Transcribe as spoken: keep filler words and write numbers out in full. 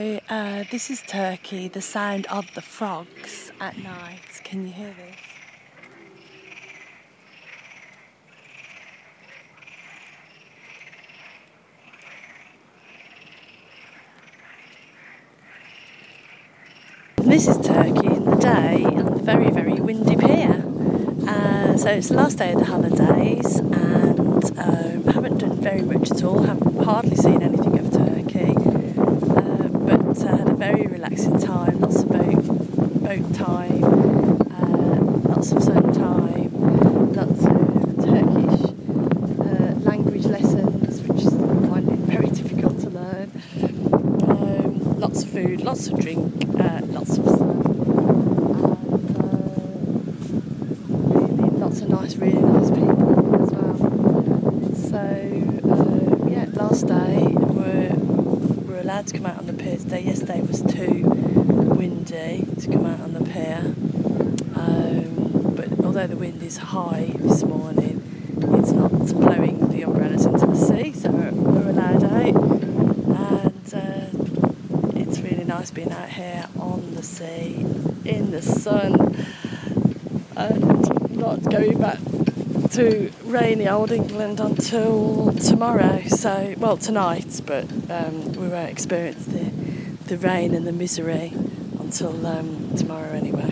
Uh, this is Turkey, the sound of the frogs at night. Can you hear this? This is Turkey in the day on the very, very windy pier. Uh, so it's the last day of the holidays and um, I haven't done very much at all, have hardly seen anything of Turkey, uh, but uh, had a very relaxing time, lots of boat, boat time, uh, lots of sun time, lots of Turkish uh, language lessons, which I find it very difficult to learn, um, lots of food, lots of drink, uh, lots of sun. Lots of nice, really nice people as well. So, uh, yeah, last day we're, we're allowed to come out on the pier today. Yesterday was too windy to come out on the pier. Um, but although the wind is high this morning, it's not blowing the umbrellas into the sea, so we're, we're allowed out. And uh, it's really nice being out here on the sea, in the sun, and not going back to rainy old England until tomorrow. So, well, tonight, but um, we won't experience the, the rain and the misery until um, tomorrow anyway.